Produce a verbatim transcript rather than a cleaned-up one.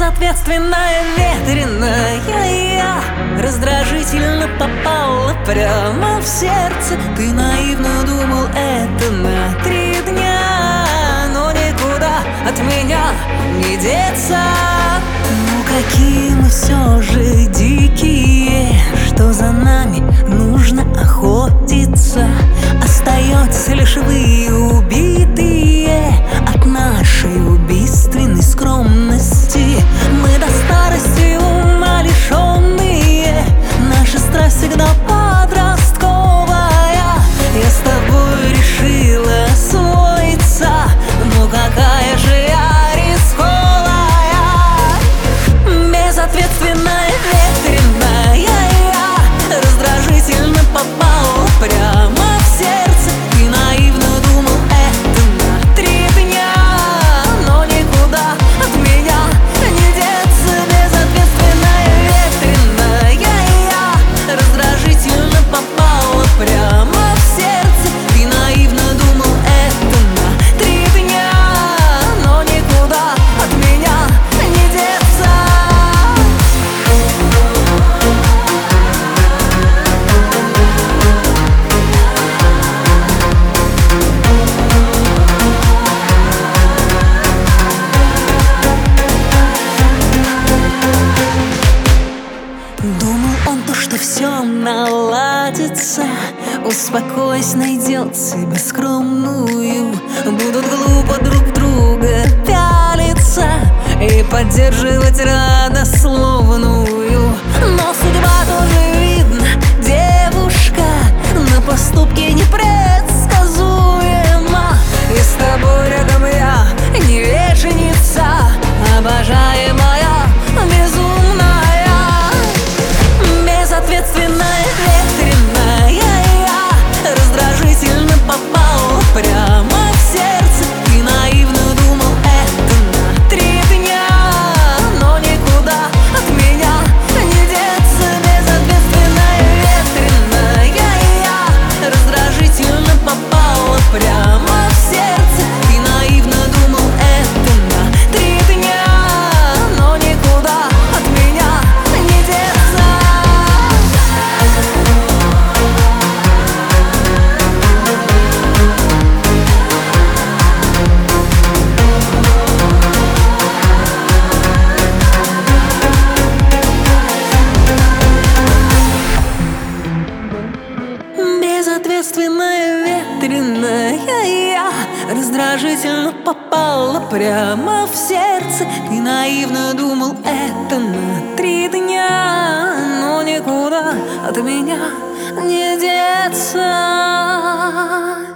Безответственная, ветреная я раздражительно попала прямо в сердце. Ты наивно думал, это на три дня, но никуда от меня не деться. Ну какие мы все же дикие, что за нами нужно охотиться. Остается лишь вы, убитые от нашей убийственной скромности. Мы до старости ума лишенные, наша страсть всегда подростковая. Я с тобой решила освоиться, ну какая же я рисковая. Безответственная, ветреная я раздражительно попала прямо в сердце. Ты наивно думал, это на три дня, но никуда от меня не деться. Безответственная, ветреная я раздражительно попала прямо в сердце. Ты наивно думал, это на три дня, но никуда от меня не деться. Думал он то, что все наладится, успокойся, найдет себе скромную. Будут глупо друг друга пялиться и поддерживать родословную. Но судьба тоже видна, девушка, на поступки непредсказуема. И с тобой рядом я не вечница, обожаемая, безумная. Безответственная, ветреная я раздражительно попала прямо в сердце. Ты наивно думал, это на три дня, но никуда от меня не деться. Безответственная, ветреная я раздражительно попала прямо в сердце. Ты наивно думал, это на три дня, но никуда от меня не деться. Безответственная, ветреная я раздражительно попала прямо в сердце. Ты наивно думал, это на три дня, но никуда от меня не деться.